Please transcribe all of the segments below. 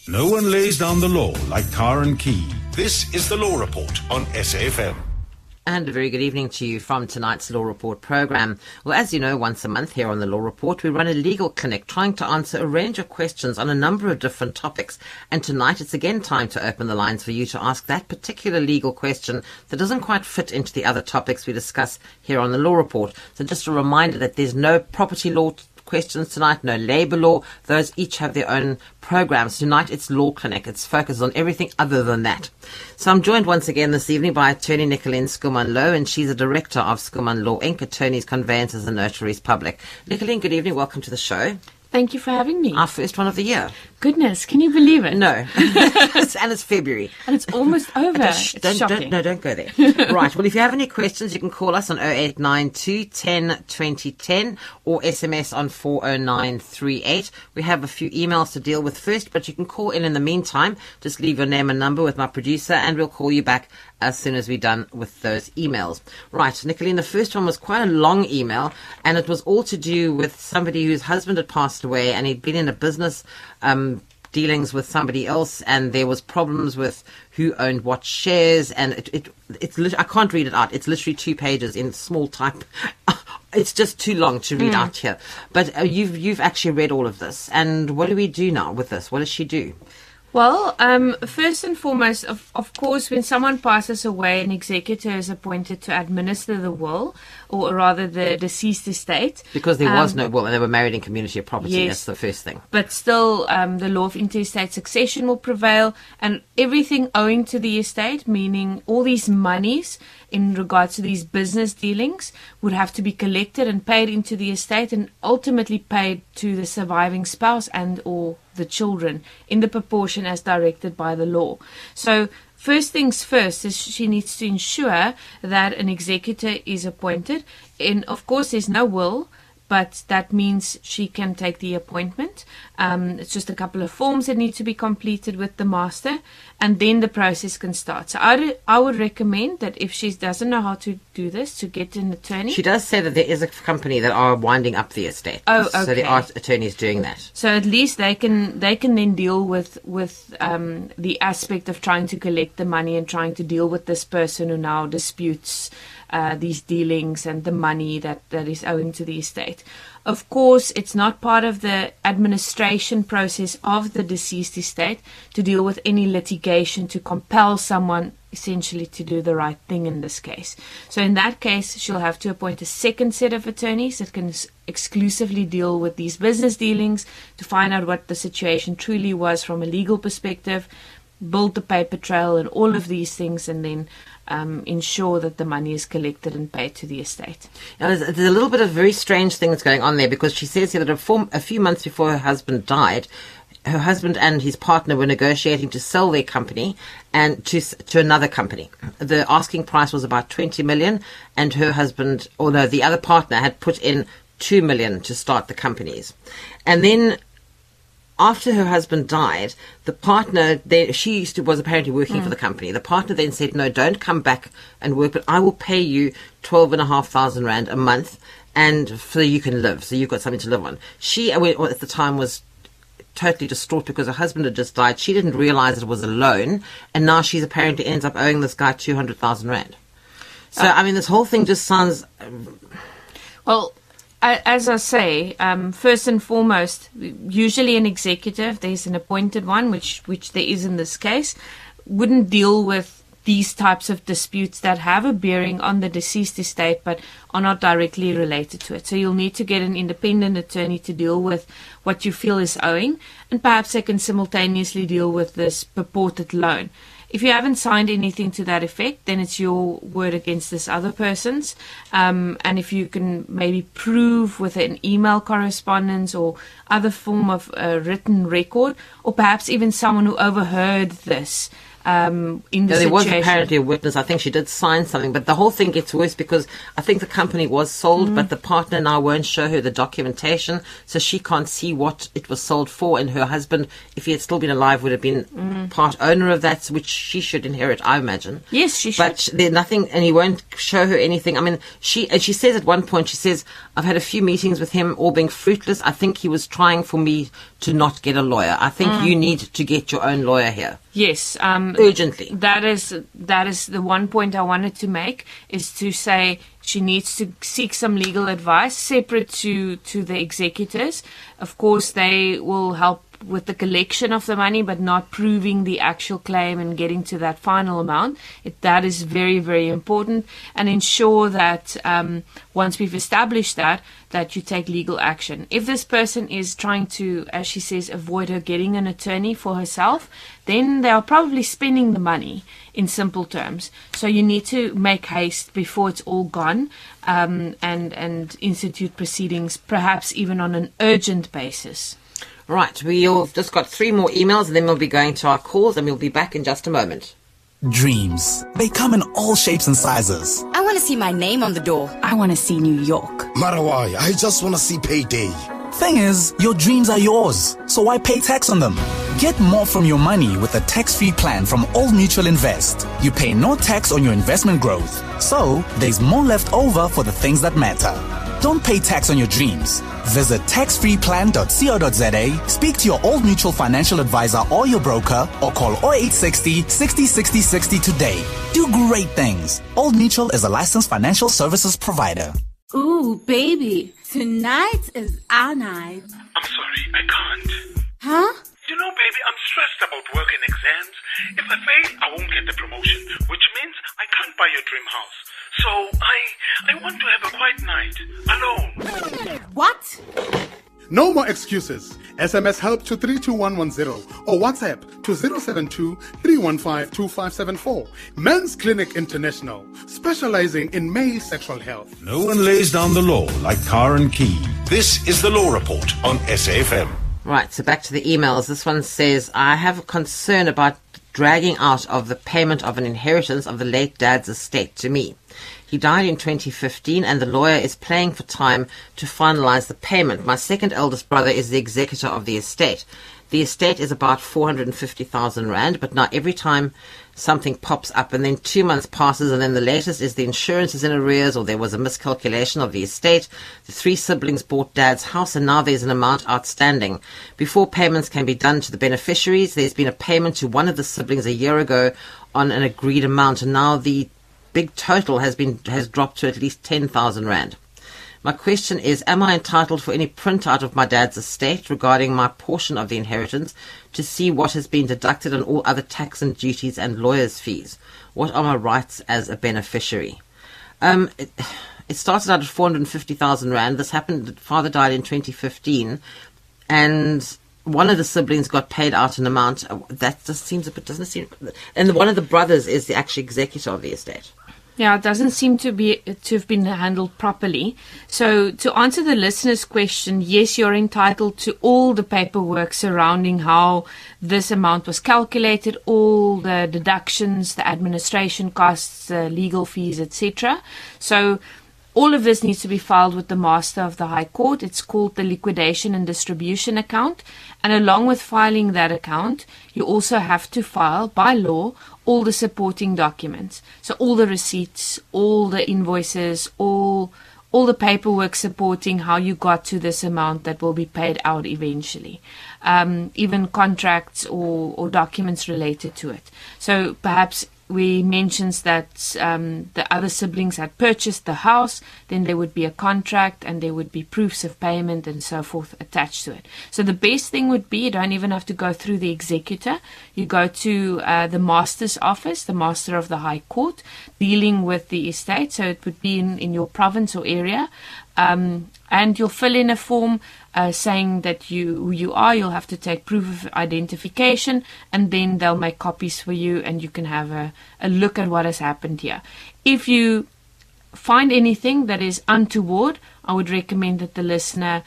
No one lays down the law like Tar and Key. This is the Law Report on SAFM. And a very good evening to you from tonight's Law Report program. Well, as you know, once a month here on the Law Report, we run a legal clinic trying to answer a range of questions on a number of different topics. And tonight it's again time to open the lines for you to ask that particular legal question that doesn't quite fit into the other topics we discuss here on the Law Report. So just a reminder that there's no property law questions tonight, no labour law. Those each have their own programs. Tonight it's Law Clinic. It's focused on everything other than that. So I'm joined once again this evening by attorney Nicolene Skuman Low, and she's a director of Skuman Law Inc., Attorneys, Conveyancers and Notaries Public. Nicolene, good evening. Welcome to the show. Thank you for having me. Our first one of the year. Goodness, can you believe it? No. And it's February. And it's almost over. Don't go there. Right. Well, if you have any questions, you can call us on 0892 10 20 10 or SMS on 40938. We have a few emails to deal with first, but you can call in the meantime. Just leave your name and number with my producer, and we'll call you back as soon as we're done with those emails. Right, Nicolene, the first one was quite a long email, and it was all to do with somebody whose husband had passed away, and he'd been in a business dealings with somebody else, and there was problems with who owned what shares, and I can't read it out. It's literally 2 pages in small type. It's just too long to read out here. But you've actually read all of this, and what do we do now with this? What does she do? Well, first and foremost, of course, when someone passes away, an executor is appointed to administer the will, or rather the deceased estate. Because there was no will, and they were married in community of property. Yes, that's the first thing. But still, the law of intestate succession will prevail, and everything owing to the estate, meaning all these monies in regards to these business dealings, would have to be collected and paid into the estate, and ultimately paid to the surviving spouse and or the children in the proportion as directed by the law. So first things first is she needs to ensure that an executor is appointed. And of course there's no will, but that means she can take the appointment. It's just a couple of forms that need to be completed with the master, and then the process can start. So I would recommend that if she doesn't know how to do this, to get an attorney. She does say that there is a company that are winding up the estate. Oh, okay. So there are attorneys doing that. So at least they can then deal with the aspect of trying to collect the money and trying to deal with this person who now disputes these dealings and the money that is owing to the estate. Of course, it's not part of the administration process of the deceased estate to deal with any litigation to compel someone essentially to do the right thing in this case. So in that case, she'll have to appoint a second set of attorneys that can exclusively deal with these business dealings to find out what the situation truly was from a legal perspective, build the paper trail and all of these things, and then ensure that the money is collected and paid to the estate. Now, there's a little bit of very strange things going on there, because she says here that a few months before her husband died, her husband and his partner were negotiating to sell their company and to another company. The asking price was about 20 million, and her husband, or no, the other partner had put in 2 million to start the companies. And then after her husband died, the partner, she was apparently working for the company. The partner then said, no, don't come back and work, but I will pay you 12,500 Rand a month, and so you can live, so you've got something to live on. She, at the time, was totally distraught because her husband had just died. She didn't realize it was a loan, and now she's apparently ends up owing this guy 200,000 Rand. So, I mean, this whole thing just sounds... Well, as I say, first and foremost, usually an executive, there's an appointed one, which there is in this case, wouldn't deal with these types of disputes that have a bearing on the deceased estate but are not directly related to it. So you'll need to get an independent attorney to deal with what you feel is owing, and perhaps they can simultaneously deal with this purported loan. If you haven't signed anything to that effect, then it's your word against this other person's. And if you can maybe prove with an email correspondence or other form of written record, or perhaps even someone who overheard this, in the There was situation. apparently a witness. I think she did sign something, but the whole thing gets worse because I think the company was sold, but the partner now won't show her the documentation, so she can't see what it was sold for. And her husband, if he had still been alive, would have been part owner of that, which she should inherit, I imagine. Yes, she should. But there's nothing, and he won't show her anything. I mean, she says at one point, she says, I've had a few meetings with him, all being fruitless. I think he was trying for me to not get a lawyer. I think you need to get your own lawyer here. Yes, Urgently. That is the one point I wanted to make, is to say she needs to seek some legal advice separate to the executors. Of course, they will help with the collection of the money, but not proving the actual claim and getting to that final amount. That is very, very important, and ensure that once we've established that you take legal action. If this person is trying to, as she says, avoid her getting an attorney for herself, then they are probably spending the money, in simple terms. So you need to make haste before it's all gone, and institute proceedings, perhaps even on an urgent basis. Right, we've just got 3 more emails and then we'll be going to our calls and we'll be back in just a moment. Dreams. They come in all shapes and sizes. I want to see my name on the door. I want to see New York. Marawai, I just want to see payday. Thing is, your dreams are yours, so why pay tax on them? Get more from your money with a tax-free plan from Old Mutual Invest. You pay no tax on your investment growth, so there's more left over for the things that matter. Don't pay tax on your dreams. Visit taxfreeplan.co.za, speak to your Old Mutual financial advisor or your broker, or call 0860 60 60 60 today. Do great things. Old Mutual is a licensed financial services provider. Ooh, baby, tonight is our night. I'm sorry, I can't. Huh? You know, baby, I'm stressed about work and exams. If I fail, I won't get the promotion, which means I can't buy your dream house. So I want to have a quiet night, alone. What? No more excuses. SMS help to 32110 or WhatsApp to 072-315-2574. Men's Clinic International, specializing in male sexual health. No one lays down the law like Tar and Key. This is the Law Report on SAFM. Right, so back to the emails. This one says, I have a concern about dragging out of the payment of an inheritance of the late dad's estate to me. He died in 2015 and the lawyer is playing for time to finalize the payment. My second eldest brother is the executor of the estate. The estate is about 450,000 rand, but not every time something pops up and then 2 months passes and then the latest is the insurance is in arrears or there was a miscalculation of the estate. The 3 siblings bought dad's house and now there's an amount outstanding. Before payments can be done to the beneficiaries, there's been a payment to one of the siblings a year ago on an agreed amount and now the big total has dropped to at least 10,000 rand. My question is, am I entitled for any printout of my dad's estate regarding my portion of the inheritance to see what has been deducted on all other tax and duties and lawyers' fees? What are my rights as a beneficiary? It started out at 450,000 rand. This happened, the father died in 2015 and one of the siblings got paid out an amount. That just seems a bit, doesn't it seem? And one of the brothers is the actual executor of the estate. Yeah, it doesn't seem to have been handled properly. So to answer the listener's question, yes, you're entitled to all the paperwork surrounding how this amount was calculated, all the deductions, the administration costs, the legal fees, etc. So all of this needs to be filed with the Master of the High Court. It's called the Liquidation and Distribution Account. And along with filing that account, you also have to file, by law, all the supporting documents. So all the receipts, all the invoices, all the paperwork supporting how you got to this amount that will be paid out eventually. Even contracts or documents related to it. So perhaps we mentioned that the other siblings had purchased the house, then there would be a contract and there would be proofs of payment and so forth attached to it. So the best thing would be, you don't even have to go through the executor. You go to the Master's office, the Master of the High Court, dealing with the estate. So it would be in your province or area. And you'll fill in a form saying that who you are. You'll have to take proof of identification, and then they'll make copies for you, and you can have a look at what has happened here. If you find anything that is untoward, I would recommend that the listener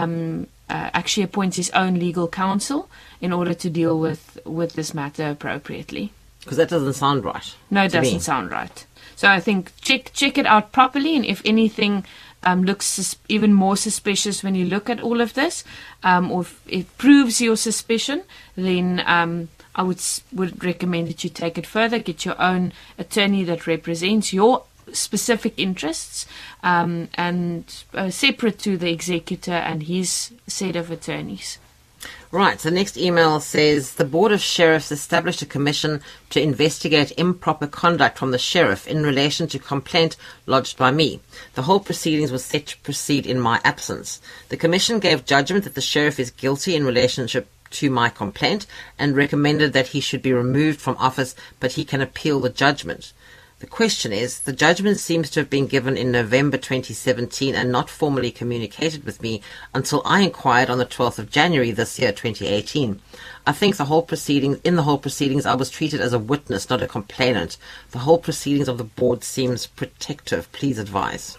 actually appoints his own legal counsel in order to deal with this matter appropriately. Because that doesn't sound right. No, it to me. doesn't sound right. So I think check it out properly, and if anything looks even more suspicious when you look at all of this, or if it proves your suspicion, then I would recommend that you take it further, get your own attorney that represents your specific interests, and separate to the executor and his set of attorneys. Right, the next email says, the Board of Sheriffs established a commission to investigate improper conduct from the sheriff in relation to complaint lodged by me. The whole proceedings was set to proceed in my absence. The commission gave judgment that the sheriff is guilty in relationship to my complaint and recommended that he should be removed from office, but he can appeal the judgment. The question is, the judgment seems to have been given in November 2017 and not formally communicated with me until I inquired on the 12th of January this year, 2018. I think in the whole proceedings I was treated as a witness, not a complainant. The whole proceedings of the board seems protective. Please advise.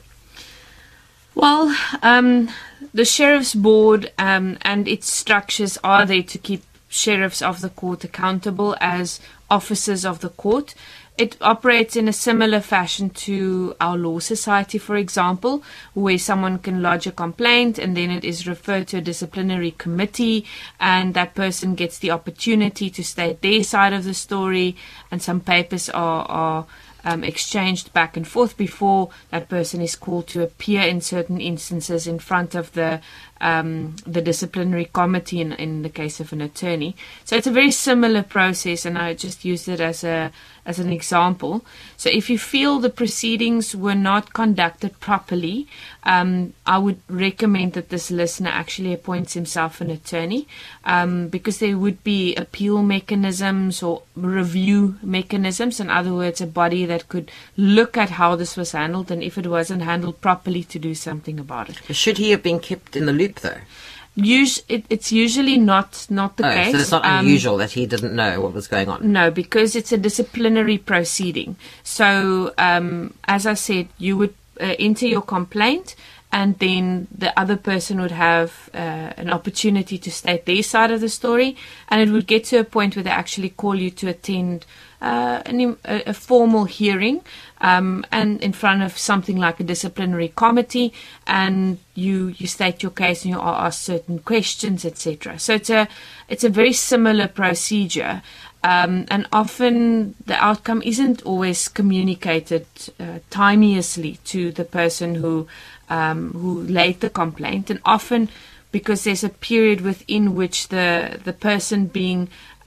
Well, the Sheriff's Board and its structures are there to keep sheriffs of the court accountable as officers of the court. It operates in a similar fashion to our law society, for example, where someone can lodge a complaint and then it is referred to a disciplinary committee, and that person gets the opportunity to state their side of the story, and some papers are exchanged back and forth before that person is called to appear in certain instances in front of the disciplinary committee in the case of an attorney. So it's a very similar process, and I just used it as an example. So if you feel the proceedings were not conducted properly, I would recommend that this listener actually appoints himself an attorney, because there would be appeal mechanisms or review mechanisms. In other words, a body that could look at how this was handled, and if it wasn't handled properly, to do something about it. Should he have been kept in the loop, though? It's usually not the case. So it's not unusual that he didn't know what was going on? No, because it's a disciplinary proceeding. So, as I said, you would enter your complaint, and then the other person would have an opportunity to state their side of the story, and it would get to a point where they actually call you to attend a formal hearing, and in front of something like a disciplinary committee, and you state your case and you are asked certain questions, etc. So it's a very similar procedure, and often the outcome isn't always communicated timeously to the person who laid the complaint, and often because there's a period within which the person being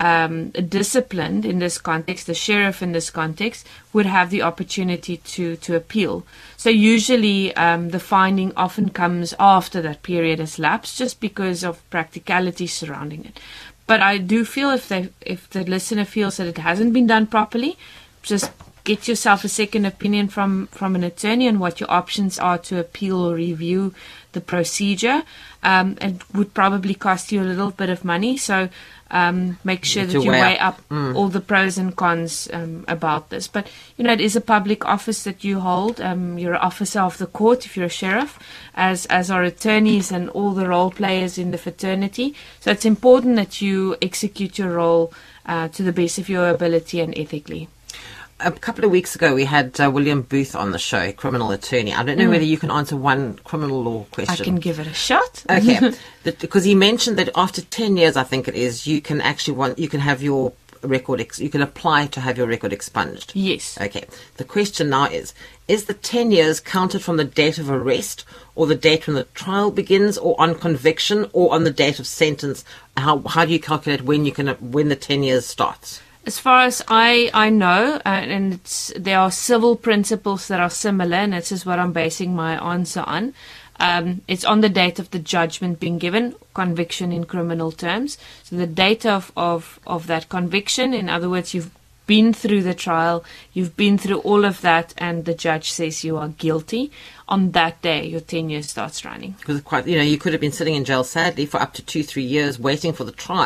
disciplined in this context, the sheriff in this context, would have the opportunity to appeal. So usually the finding often comes after that period has lapsed, just because of practicality surrounding it. But I do feel if the listener feels that it hasn't been done properly, just get yourself a second opinion from an attorney on what your options are to appeal or review the procedure. It would probably cost you a little bit of money, so make sure that you weigh up all the pros and cons about this. But, it is a public office that you hold. You're an officer of the court if you're a sheriff, as are attorneys and all the role players in the fraternity. So it's important that you execute your role to the best of your ability and ethically. A couple of weeks ago, we had William Booth on the show, criminal attorney. I don't know whether you can answer one criminal law question. I can give it a shot. Okay, because he mentioned that after 10 years, I think it is, you can have your record, you can apply to have your record expunged. Yes. Okay. The question now is the 10 years counted from the date of arrest, or the date when the trial begins, or on conviction, or on the date of sentence? How do you calculate when the 10 years starts? As far as I know, and there are civil principles that are similar, and this is what I'm basing my answer on. It's on the date of the judgment being given, conviction in criminal terms. So the date of that conviction, in other words, you've been through the trial, you've been through all of that, and the judge says you are guilty. On that day, your 10 years starts running. Because you could have been sitting in jail, sadly, for up to 2-3 years waiting for the trial,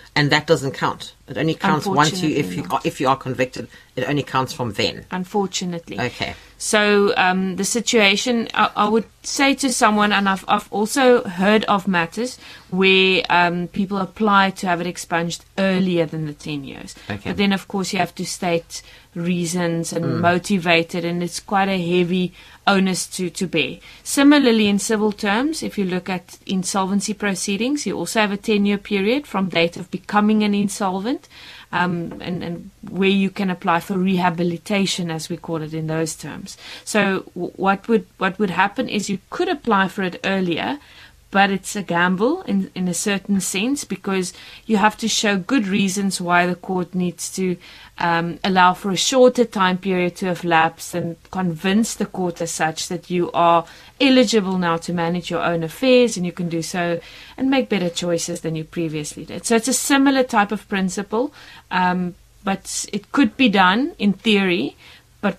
And that doesn't count. It only counts once if you are convicted. It only counts from then. Unfortunately. Okay. So the situation, I would say to someone, and I've also heard of matters where people apply to have it expunged earlier than the 10 years. Okay. But then, of course, you have to state reasons and motivate it, and it's quite a heavy onus to bear. Similarly, in civil terms, if you look at insolvency proceedings, you also have a 10-year period from date of becoming an insolvent, and where you can apply for rehabilitation, as we call it in those terms. So what would happen is you could apply for it earlier, but it's a gamble in a certain sense, because you have to show good reasons why the court needs to allow for a shorter time period to have lapsed, and convince the court as such that you are eligible now to manage your own affairs, and you can do so and make better choices than you previously did. So it's a similar type of principle, but it could be done in theory, but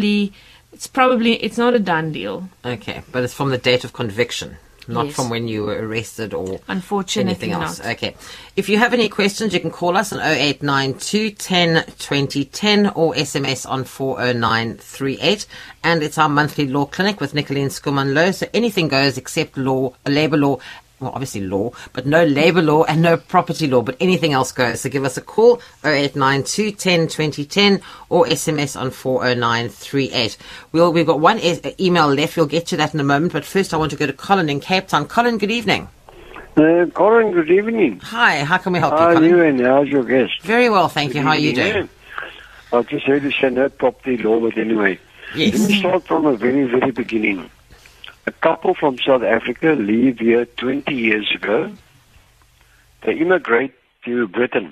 it's not a done deal. Okay, but it's from the date of conviction. Not from when you were arrested or anything else. Not. Okay. If you have any questions, you can call us on 0892 10 20 10 or SMS on 40938. And it's our monthly law clinic with Nicoline Skuman-Low. So anything goes except law, labour law. Well, obviously law, but no labour law and no property law, but anything else goes. So give us a call, 0892 10 20 10 or SMS on 40938. We've got one email left. We'll get to that in a moment, but first I want to go to Colin in Cape Town. Colin, good evening. Colin, good evening. Hi, how can we help you, How Colin? are you, and how's your guest? Very well, thank you. How are you doing? I just heard you say no property law, but anyway. Yes. Let me start from the very, very beginning. A couple from South Africa leave here 20 years ago. They immigrate to Britain.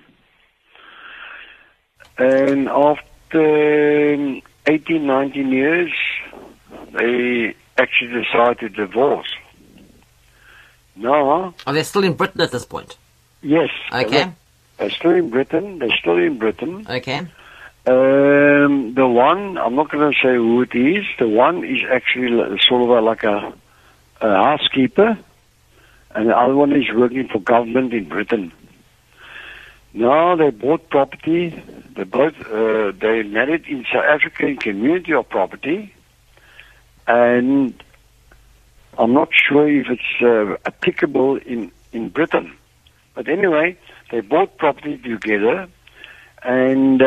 And after 18, 19 years, they actually decide to divorce. Now... Are they still in Britain at this point? Yes. Okay. They're still in Britain. Okay. The one, I'm not going to say who it is. The one is actually sort of like a housekeeper, and the other one is working for government in Britain. Now they bought property. They married in South African community of property, and I'm not sure if it's applicable in Britain. But anyway, they bought property together. And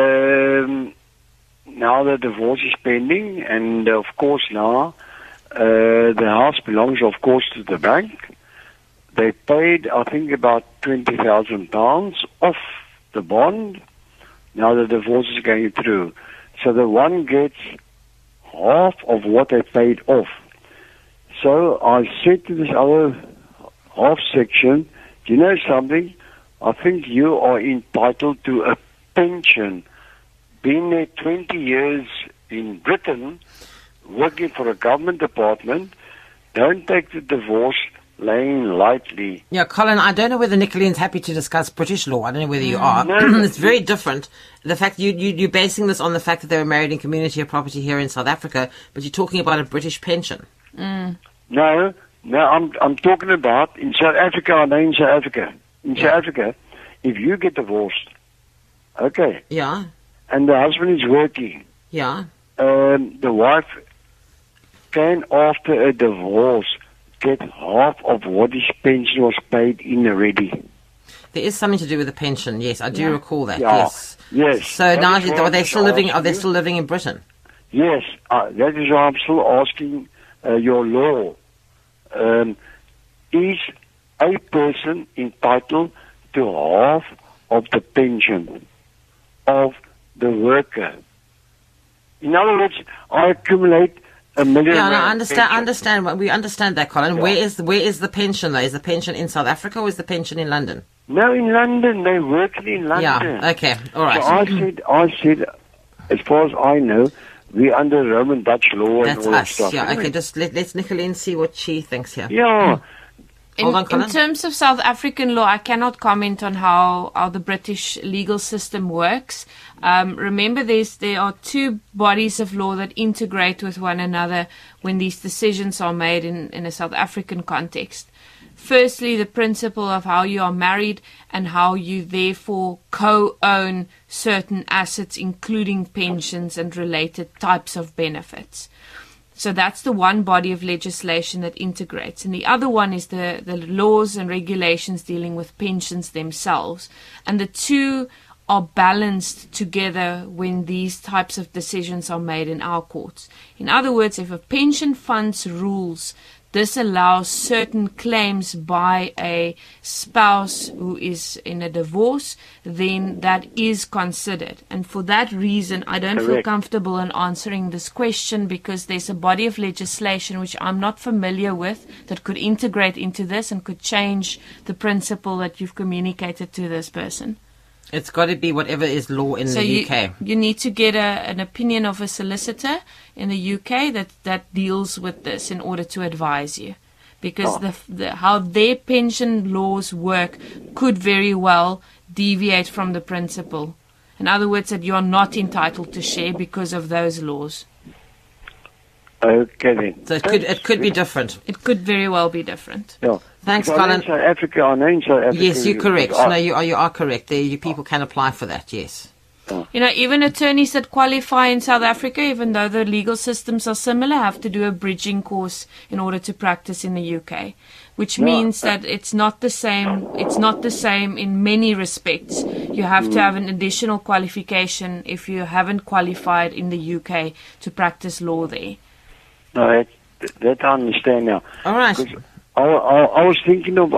now the divorce is pending, and of course now the house belongs, of course, to the bank. They paid, I think, about £20,000 off the bond. Now the divorce is going through. So the one gets half of what they paid off. So I said to this other half section, do you know something? I think you are entitled to a pension. Been there 20 years in Britain, working for a government department. Don't take the divorce laying lightly. Yeah, Colin, I don't know whether Nicoline's happy to discuss British law. I don't know whether you are. No. It's very different. The fact you're basing this on the fact that they were married in community of property here in South Africa, but you're talking about a British pension. No, I'm talking about in South Africa. I know in South Africa. In South Africa, if you get divorced, okay. Yeah. And the husband is working. Yeah. The wife can, after a divorce, get half of what his pension was paid in already. There is something to do with the pension. Yes, I do recall that. Yeah. Yes. Yes. So now are they still living? Are they still living in Britain? Yes. That is why I'm still asking your law. Is a person entitled to half of the pension of the worker? In other words, I accumulate $1 million. Yeah, no, I understand. We understand that, Colin. Yeah. Where is the pension, though? Is the pension in South Africa or is the pension in London? No, in London. They're working in London. Yeah, okay. All right. So I said, as far as I know, we're under Roman Dutch law. That's and all us. that stuff. Yeah, okay. Just let's Nicoline see what she thinks here. Yeah. Hold on, Colin. In terms of South African law, I cannot comment on how the British legal system works. Remember, there are two bodies of law that integrate with one another when these decisions are made in a South African context. Firstly, the principle of how you are married and how you therefore co-own certain assets, including pensions and related types of benefits. So that's the one body of legislation that integrates. And the other one is the laws and regulations dealing with pensions themselves. And the two are balanced together when these types of decisions are made in our courts. In other words, if a pension fund's rules disallows certain claims by a spouse who is in a divorce, then that is considered. And for that reason, I don't feel comfortable in answering this question, because there's a body of legislation which I'm not familiar with that could integrate into this and could change the principle that you've communicated to this person. It's got to be whatever is law in the UK. You need to get an opinion of a solicitor in the UK that deals with this in order to advise you. Because how their pension laws work could very well deviate from the principle. In other words, that you are not entitled to share because of those laws. Okay then. So it could be different. It could very well be different. Yeah. Thanks, If Colin. I name South Africa. Yes, you're correct. No, you are correct. There, people can apply for that. Yes. You know, even attorneys that qualify in South Africa, even though the legal systems are similar, have to do a bridging course in order to practice in the UK, which means that it's not the same. It's not the same in many respects. You have to have an additional qualification if you haven't qualified in the UK to practice law there. No, that I understand now. All right. I was thinking of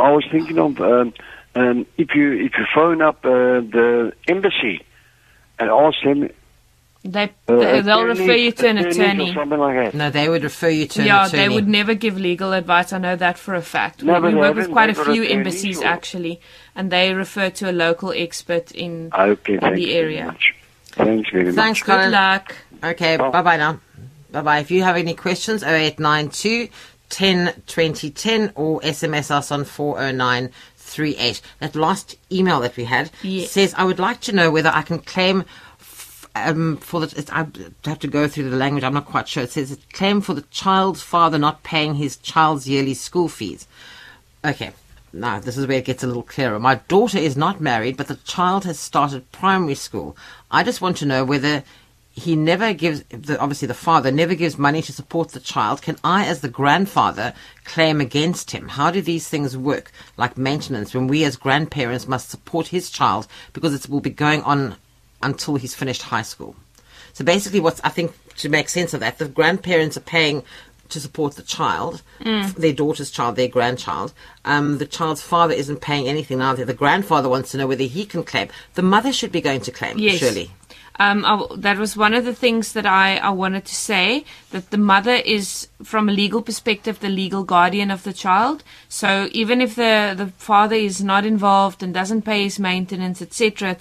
if you phone up the embassy and ask them, they'll refer you to an attorney. Or something like that. No, they would refer you to an attorney. Yeah, they would never give legal advice. I know that for a fact. No, we work with quite a they've got few attorneys, embassies or- actually, and they refer to a local expert in Okay, thank the you very area. much. Thanks very much. Thanks, Good Colin. luck. Okay, bye-bye now. Bye-bye. If you have any questions, 0892 10 20 10 or SMS us on 40938. That last email that we had says, I would like to know whether I can claim for the... I have to go through the language. I'm not quite sure. It says, claim for the child's father not paying his child's yearly school fees. Okay. Now, this is where it gets a little clearer. My daughter is not married, but the child has started primary school. I just want to know whether he never gives, obviously the father never gives money to support the child. Can I, as the grandfather, claim against him? How do these things work, like maintenance, when we as grandparents must support his child because it will be going on until he's finished high school? So basically I think, to make sense of that, the grandparents are paying to support the child, their daughter's child, their grandchild. The child's father isn't paying anything now. The grandfather wants to know whether he can claim. The mother should be going to claim, surely. That was one of the things that I wanted to say, that the mother is, from a legal perspective, the legal guardian of the child. So even if the father is not involved and doesn't pay his maintenance, etc.,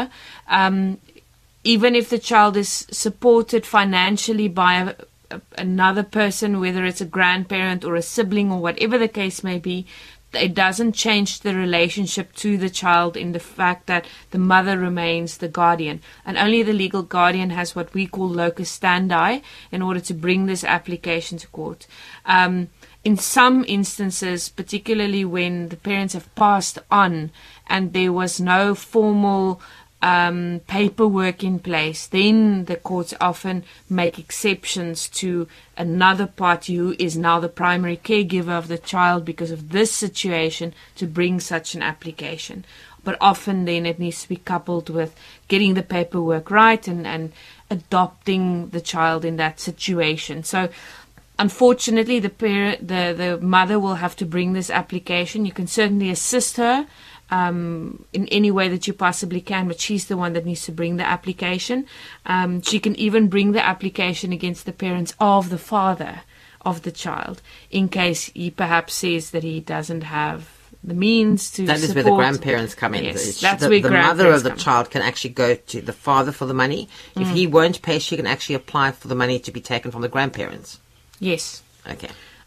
even if the child is supported financially by another person, whether it's a grandparent or a sibling or whatever the case may be, it doesn't change the relationship to the child in the fact that the mother remains the guardian. And only the legal guardian has what we call locus standi in order to bring this application to court. In some instances, particularly when the parents have passed on and there was no formal paperwork in place, then the courts often make exceptions to another party who is now the primary caregiver of the child because of this situation to bring such an application. But often then it needs to be coupled with getting the paperwork right and adopting the child in that situation. So unfortunately the mother will have to bring this application. You can certainly assist her in any way that you possibly can, but she's the one that needs to bring the application. She can even bring the application against the parents of the father of the child in case he perhaps says that he doesn't have the means to That is support. where the grandparents come in. Yes, that's the where the mother grandparents of the come. child can actually go to the father for the money. If he won't pay, she can actually apply for the money to be taken from the grandparents. Yes. Okay.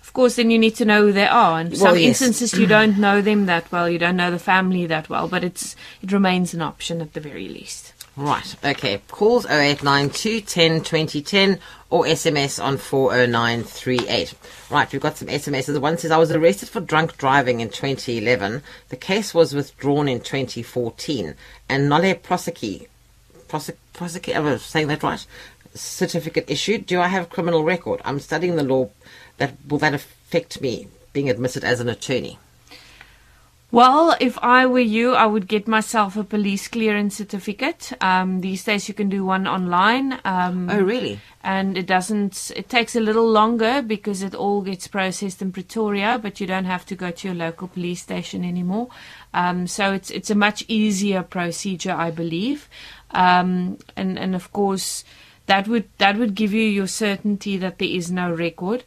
Of course, then you need to know who they are. In some yes. instances, you don't know them that well. You don't know the family that well. But it remains an option at the very least. Right, okay. Calls 0892 10 20 10 or SMS on 40938. Right, we've got some SMSs. One says, I was arrested for drunk driving in 2011. The case was withdrawn in 2014. And Nole Prosecki, am I saying that right? Certificate issued. Do I have a criminal record? I'm studying the law. Will that affect me being admitted as an attorney? Well, if I were you, I would get myself a police clearance certificate. These days you can do one online. Oh, really? And it takes a little longer because it all gets processed in Pretoria, but you don't have to go to your local police station anymore. So it's a much easier procedure, I believe. And of course, that would give you your certainty that there is no record.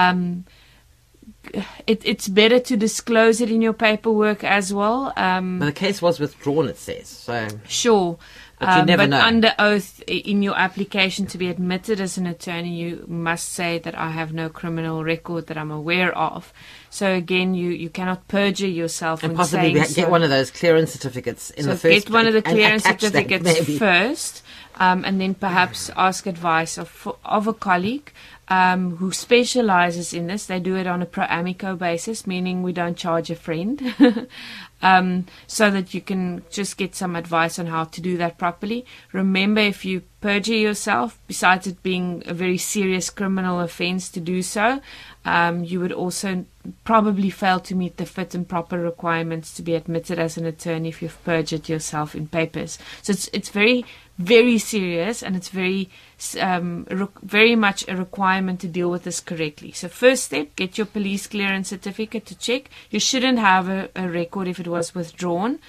It's better to disclose it in your paperwork as well. But the case was withdrawn, it says. So sure. But you never know. Under oath, in your application to be admitted as an attorney, you must say that I have no criminal record that I'm aware of. So again, you cannot perjure yourself and when possibly saying get one of those clearance certificates in the first place. Get one of the clearance certificates that, first, and then perhaps ask advice of a colleague who specializes in this. They do it on a pro amico basis, meaning we don't charge a friend, so that you can just get some advice on how to do that properly. Remember, if you perjure yourself, besides it being a very serious criminal offense to do so, you would also probably fail to meet the fit and proper requirements to be admitted as an attorney if you've perjured yourself in papers. So it's very, very serious, and it's very much a requirement to deal with this correctly. So first step, get your police clearance certificate to check. You shouldn't have a record if it was withdrawn.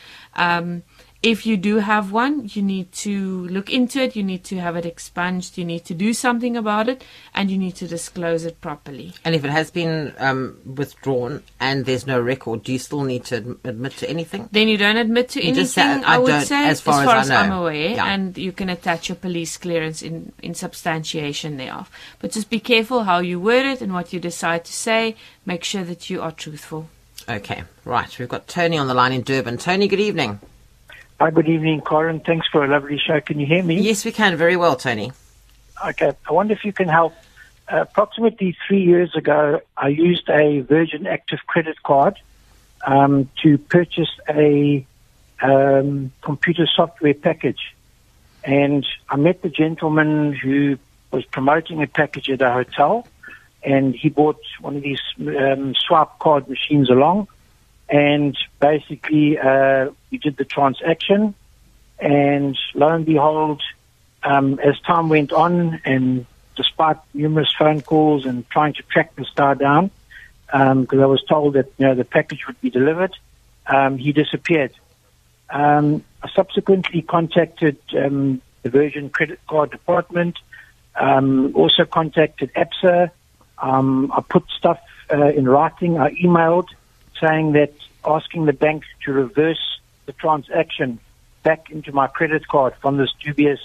If you do have one, you need to look into it, you need to have it expunged, you need to do something about it, and you need to disclose it properly. And if it has been withdrawn and there's no record, do you still need to admit to anything? Then you don't admit to anything, I would say, as far as I'm aware, yeah. and you can attach your police clearance in substantiation thereof. But just be careful how you word it and what you decide to say. Make sure that you are truthful. Okay, right. We've got Tony on the line in Durban. Tony, good evening. Hi, good evening, Corin. Thanks for a lovely show. Can you hear me? Yes, we can. Very well, Tony. Okay. I wonder if you can help. Approximately 3 years ago, I used a Virgin Active credit card to purchase a computer software package. And I met the gentleman who was promoting a package at a hotel, and he bought one of these swipe card machines along. And basically, we did the transaction, and lo and behold, as time went on, and despite numerous phone calls and trying to track this guy down, because I was told that the package would be delivered, he disappeared. I subsequently contacted the Virgin Credit Card Department, also contacted ABSA. I put stuff in writing. I emailed, saying that asking the bank to reverse the transaction back into my credit card from this dubious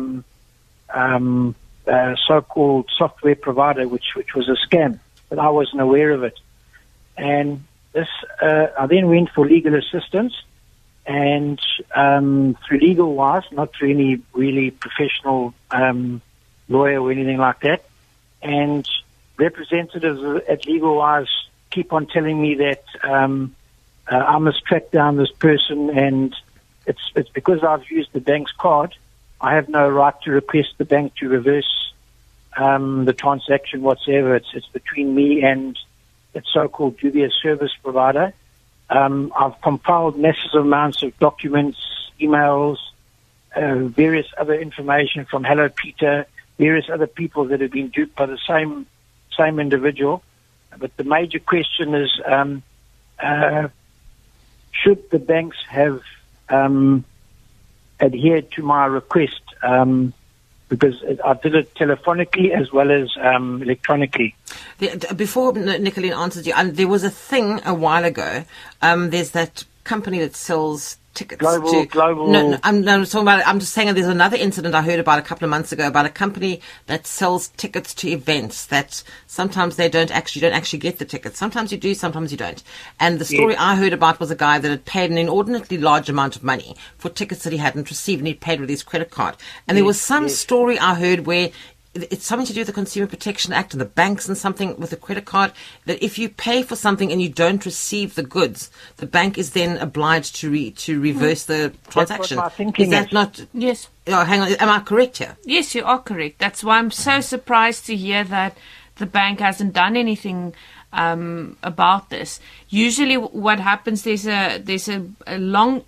so-called software provider, which was a scam, but I wasn't aware of it. And this, I then went for legal assistance, and through legal wise, not through any really professional lawyer or anything like that, and representatives at legal wise keep on telling me that I must track down this person, and it's because I've used the bank's card. I have no right to request the bank to reverse the transaction whatsoever. It's between me and that so-called dubious service provider. I've compiled massive amounts of documents, emails, various other information from Hello Peter, various other people that have been duped by the same individual. But the major question is, should the banks have adhered to my request? Because I did it telephonically as well as electronically. Before Nicolene answers you, there was a thing a while ago. There's that company that sells tickets. Global. No, I'm talking about. I'm just saying there's another incident I heard about a couple of months ago about a company that sells tickets to events that sometimes you don't actually get the tickets. Sometimes you do, sometimes you don't. And the story I heard about was a guy that had paid an inordinately large amount of money for tickets that he hadn't received, and he'd paid with his credit card. And there was some story I heard where it's something to do with the Consumer Protection Act and the banks and something with a credit card, that if you pay for something and you don't receive the goods, the bank is then obliged to reverse the transaction. That's what my thinking is that not? Yes. Oh, hang on. Am I correct here? Yes, you are correct. That's why I'm so surprised to hear that the bank hasn't done anything about this. Usually what happens, there's a long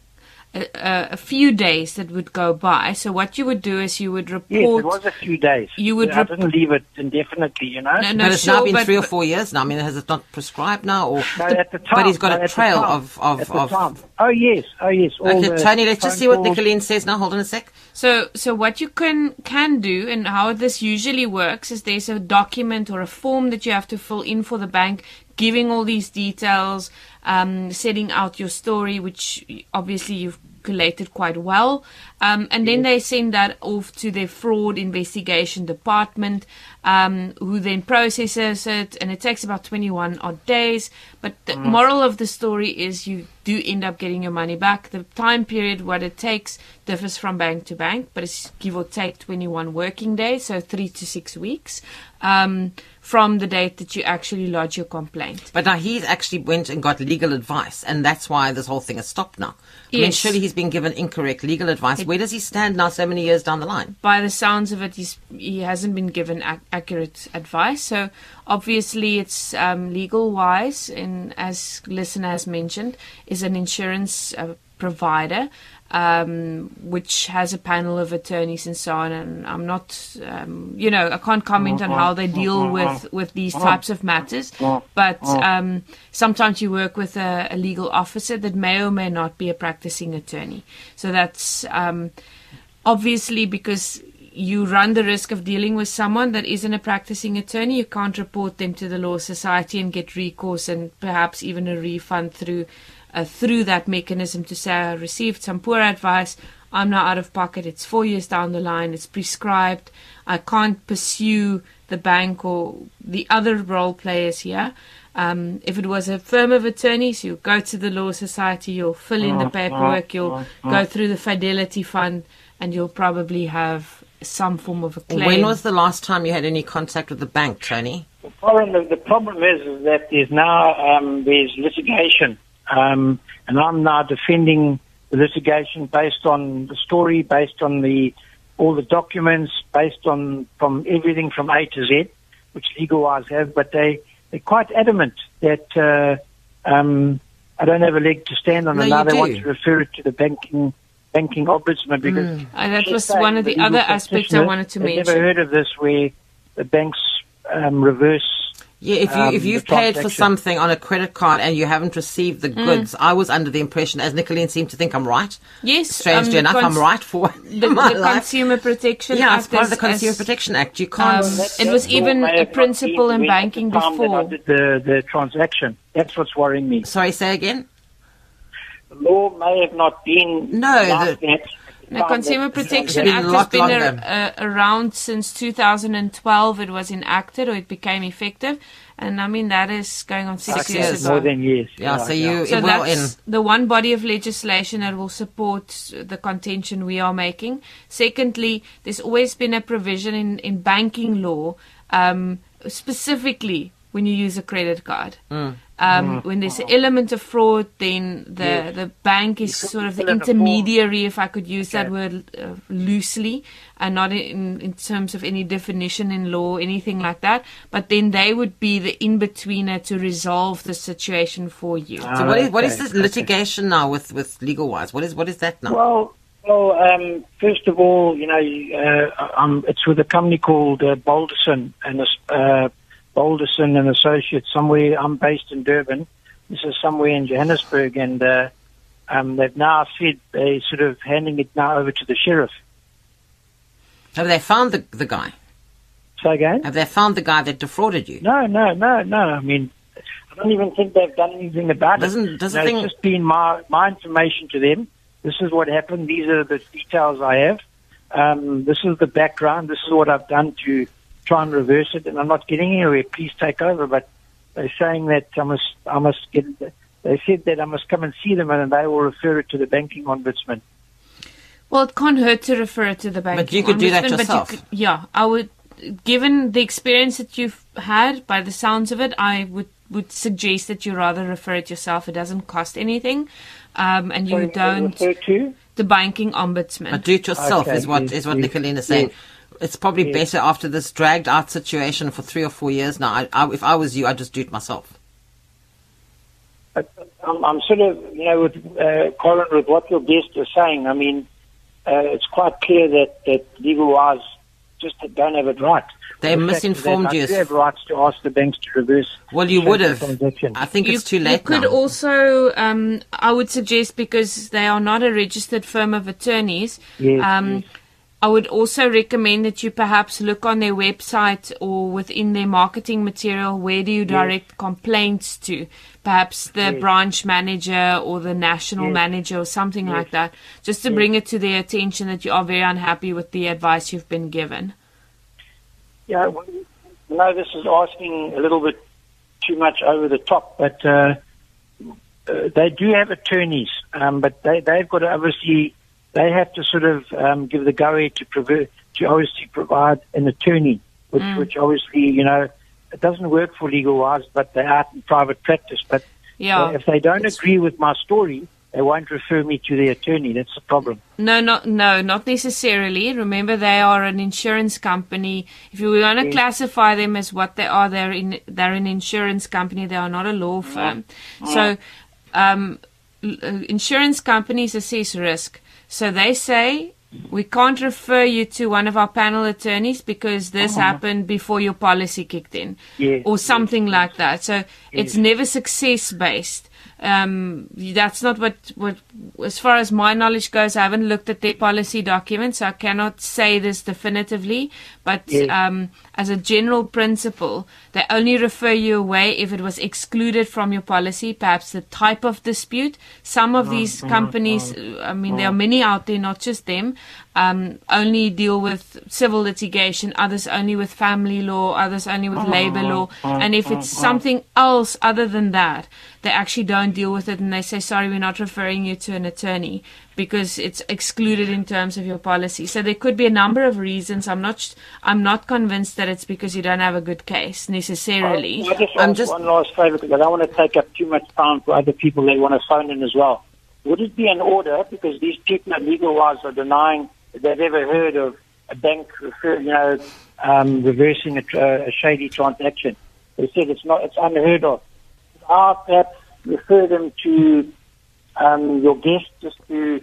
a few days that would go by. So what you would do is you would report. Yes, it was a few days. You would. I didn't leave it indefinitely, you know. No, but it's now been 3 or 4 years now. I mean, has it not prescribed now? Or no, at the time. But he's got a trail of. Oh yes. Okay, Tony, let's just see what Nicolene says now. Hold on a sec. So what you can do, and how this usually works, is there's a document or a form that you have to fill in for the bank, giving all these details, setting out your story, which obviously you've collated quite well, and then they send that off to their fraud investigation department, who then processes it, and it takes about 21 odd days. But the moral of the story is you do end up getting your money back. The time period, what it takes, differs from bank to bank, but it's give or take 21 working days, so 3 to 6 weeks. From the date that you actually lodge your complaint. But now he's actually went and got legal advice, and that's why this whole thing has stopped now. I mean, surely he's been given incorrect legal advice. Where does he stand now so many years down the line? By the sounds of it, he hasn't been given accurate advice. So obviously it's legal-wise, and as listener has mentioned, is an insurance provider, which has a panel of attorneys and so on, and I'm not, I can't comment on how they deal with these types of matters, but sometimes you work with a legal officer that may or may not be a practicing attorney. So that's obviously because you run the risk of dealing with someone that isn't a practicing attorney. You can't report them to the Law Society and get recourse and perhaps even a refund through that mechanism to say, I received some poor advice, I'm now out of pocket, it's 4 years down the line, it's prescribed, I can't pursue the bank or the other role players here. If it was a firm of attorneys, you'll go to the Law Society, you'll fill in the paperwork, you'll go through the Fidelity Fund, and you'll probably have some form of a claim. When was the last time you had any contact with the bank, Tony? The problem is that there's now there's litigation. And I'm now defending the litigation based on the story, based on all the documents, based on from everything from A to Z, which LegalWise have. But they're quite adamant that I don't have a leg to stand on, and now they want to refer it to the banking ombudsman because that was one of the other aspects I wanted to mention. I've never heard of this where the banks reverse. Yeah, if you've paid for something on a credit card and you haven't received the goods, I was under the impression, as Nicolene seemed to think I'm right. Yes. Strangely enough, I'm right for the Consumer Protection Act. Yeah, it's part of the Consumer Protection Act. You can't. It was even a principle in banking before. The transaction. That's what's worrying me. Sorry, say again? The law may have not been the Consumer Protection Act has been around since 2012. It was enacted or it became effective. And I mean, that is going on 6 years ago. More than years. Yeah, so that's the one body of legislation that will support the contention we are making. Secondly, there's always been a provision in banking law, specifically when you use a credit card. When there's an element of fraud, then the bank is sort of the intermediary, if I could use that word loosely, and not in terms of any definition in law, anything like that. But then they would be the in-betweener to resolve the situation for you. So what is this litigation now with LegalWise? What is that now? Well, first of all, it's with a company called Balderson and Associates. Somewhere, I'm based in Durban. This is somewhere in Johannesburg, and they've now said they're sort of handing it now over to the sheriff. Have they found the guy? Say again? Have they found the guy that defrauded you? No. I mean, I don't even think they've done anything about it. It's just been my information to them, this is what happened. These are the details I have. This is the background. This is what I've done to try and reverse it, and I'm not getting anywhere. Please take over. But they're saying that I must get. They said that I must come and see them, and they will refer it to the banking ombudsman. Well, it can't hurt to refer it to the banking ombudsman. But you could do that yourself. I would. Given the experience that you've had, by the sounds of it, I would suggest that you rather refer it yourself. It doesn't cost anything, and you don't. Refer to the banking ombudsman. But do it yourself is what Nicolene is saying. It's probably better after this dragged out situation for 3 or 4 years now. If I was you, I'd just do it myself. I'm sort of, with Colin, with what your guest is saying. I mean, it's quite clear that legal-wise just don't have it right. They misinformed you. You have rights to ask the banks to reverse. Well, you would have. I think it's too late now. You could also, I would suggest, because they are not a registered firm of attorneys, yes. I would also recommend that you perhaps look on their website or within their marketing material, where do you direct complaints to? Perhaps the branch manager or the national manager or something like that, just to bring it to their attention that you are very unhappy with the advice you've been given. Yeah, this is asking a little bit too much over the top, but they do have attorneys, but they've got to obviously, they have to sort of give the go-ahead to obviously provide an attorney, which obviously, it doesn't work for legal-wise, but they're out in private practice. But if they don't agree with my story, they won't refer me to the attorney. That's the problem. No, not necessarily. Remember, they are an insurance company. If you want to classify them as what they are, they're an insurance company. They are not a law firm. So, insurance companies assess risk. So they say, we can't refer you to one of our panel attorneys because this happened before your policy kicked in, or something like that. So it's never success-based. That's not what, as far as my knowledge goes, I haven't looked at their policy documents, so I cannot say this definitively, but as a general principle, they only refer you away if it was excluded from your policy, perhaps the type of dispute. Some of these companies, there are many out there, not just them, only deal with civil litigation, others only with family law, others only with labor law, and if it's something else other than that, they actually don't deal with it, and they say, sorry, we're not referring you to an attorney because it's excluded in terms of your policy. So there could be a number of reasons. I'm not convinced that it's because you don't have a good case necessarily. I just one last favour, because I don't want to take up too much time for other people that want to phone in as well. Would it be an order, because these people at legal-wise are denying that they've ever heard of a bank reversing a shady transaction? They said it's unheard of. I'll perhaps refer them to your guest, just to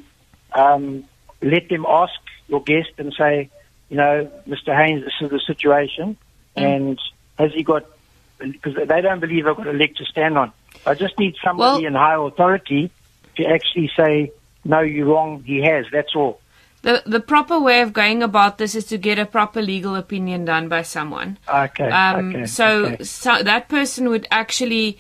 let them ask your guest and say, Mr. Haynes, this is the situation, and has he got, because they don't believe I've got a leg to stand on. I just need somebody in higher authority to actually say, no, you're wrong, he has, that's all. The proper way of going about this is to get a proper legal opinion done by someone. So that person would actually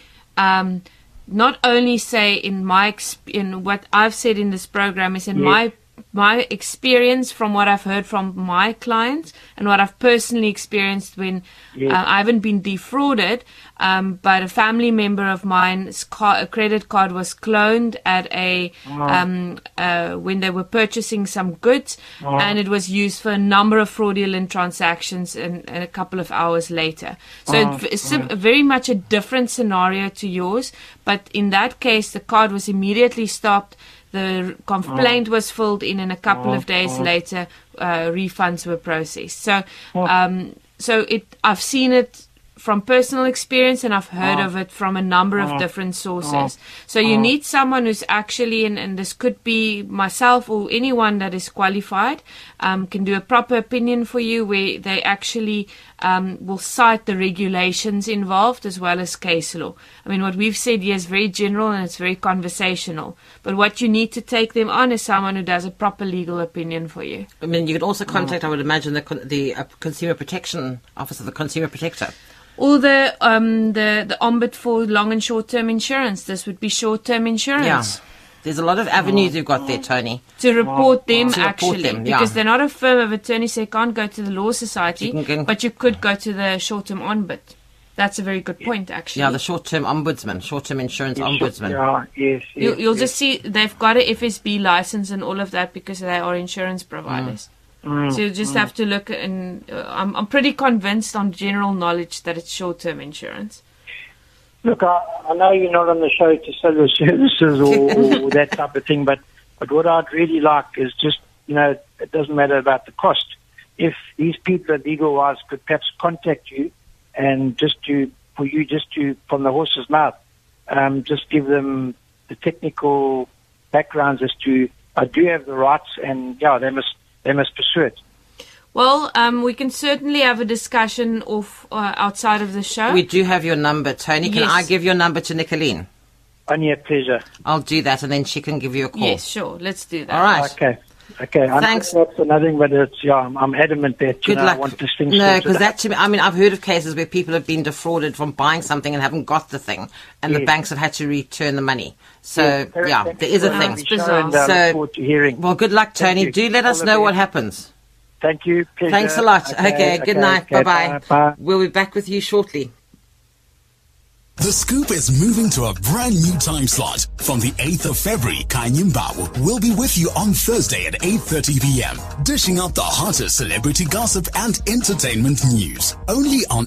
not only say, in what I've said in this program is my experience from what I've heard from my clients and what I've personally experienced when I haven't been defrauded, but a family member of mine's credit card was cloned at when they were purchasing some goods, and it was used for a number of fraudulent transactions and a couple of hours later. So it's very much a different scenario to yours, but in that case the card was immediately stopped. The complaint was filled in, and a couple of days later, refunds were processed. So, I've seen it from personal experience, and I've heard of it from a number of different sources. So you need someone who's actually, and this could be myself or anyone that is qualified, can do a proper opinion for you, where they actually will cite the regulations involved as well as case law. I mean, what we've said here is very general and it's very conversational. But what you need to take them on is someone who does a proper legal opinion for you. I mean, you could also contact, I would imagine, the Consumer Protection Officer, the Consumer Protector. Or the ombud for long and short-term insurance. This would be short-term insurance. There's a lot of avenues you've got there, Tony. To report them, To report actually. them, yeah. Because they're not a firm of attorneys, so you can't go to the Law Society, but you could go to the short-term ombud. That's a very good point, actually. Yeah, the short-term ombudsman, short-term insurance ombudsman. Yes. You'll just see they've got a FSB license and all of that because they are insurance providers. So you just have to look, and I'm pretty convinced on general knowledge that it's short-term insurance. Look, I know you're not on the show to sell your services or that type of thing, but what I'd really like is just, it doesn't matter about the cost. If these people at Legal Wise could perhaps contact you and for you from the horse's mouth, just give them the technical backgrounds as to, I do have the rights, and they must pursue it. Well, we can certainly have a discussion outside of the show. We do have your number, Tony. Can I give your number to Nicolene? Only a pleasure. I'll do that, and then she can give you a call. Yes, sure. Let's do that. All right. Okay. Thanks. Not for nothing, but I'm adamant that Good luck. I want this thing. No, because that to me, I've heard of cases where people have been defrauded from buying something and haven't got the thing, and the banks have had to return the money. So there is a thing. It's bizarre. Forward to hearing. Well, good luck, Tony. Do let us know what happens. Thank you. Pleasure. Thanks a lot. Okay, good night. Bye-bye. Bye. We'll be back with you shortly. The Scoop is moving to a brand new time slot. From the 8th of February, Kanye Mbau will be with you on Thursday at 8:30 p.m., dishing out the hottest celebrity gossip and entertainment news. Only on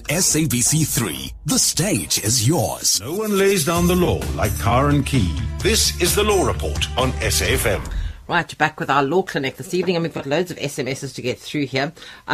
SABC3. The stage is yours. No one lays down the law like Karen Key. This is the Law Report on SAFM. Right, back with our law clinic this evening, and we've got loads of SMSs to get through here.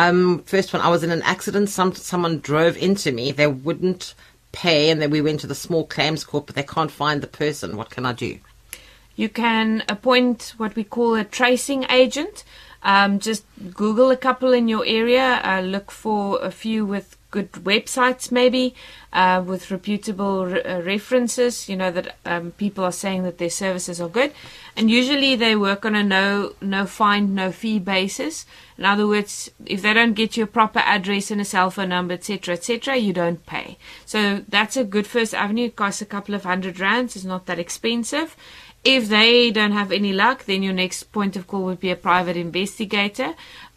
First one, I was in an accident. Someone drove into me. They wouldn't pay, and then we went to the small claims court, but they can't find the person. What can I do? You can appoint what we call a tracing agent. Just Google a couple in your area. Look for a few with good websites, maybe with reputable references. That people are saying that their services are good, and usually they work on a no fine, no fee basis. In other words, if they don't get you a proper address and a cell phone number, etc., you don't pay. So that's a good first avenue. It costs a couple of R100. It's not that expensive. If they don't have any luck, then your next point of call would be a private investigator,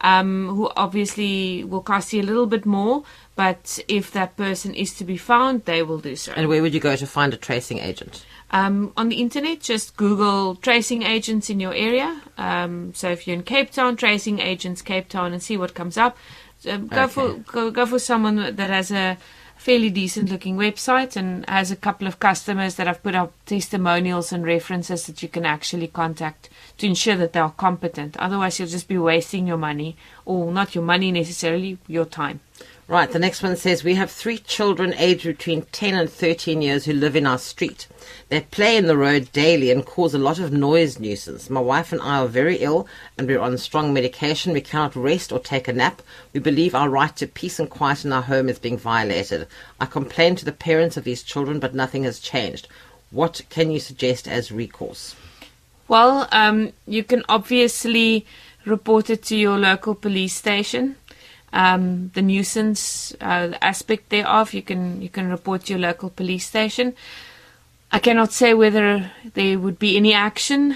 who obviously will cost you a little bit more. But if that person is to be found, they will do so. And where would you go to find a tracing agent? On the internet, just Google tracing agents in your area. So if you're in Cape Town, tracing agents Cape Town, and see what comes up. Go for someone that has a fairly decent looking website and has a couple of customers that have put up testimonials and references that you can actually contact to ensure that they are competent. Otherwise, you'll just be wasting your money, or not your money necessarily, your time. Right, the next one says, we have 3 children aged between 10 and 13 years who live in our street. They play in the road daily and cause a lot of noise nuisance. My wife and I are very ill and we're on strong medication. We cannot rest or take a nap. We believe our right to peace and quiet in our home is being violated. I complained to the parents of these children, but nothing has changed. What can you suggest as recourse? Well, you can obviously report it to your local police station. The nuisance aspect thereof, you can report to your local police station. I cannot say whether there would be any action.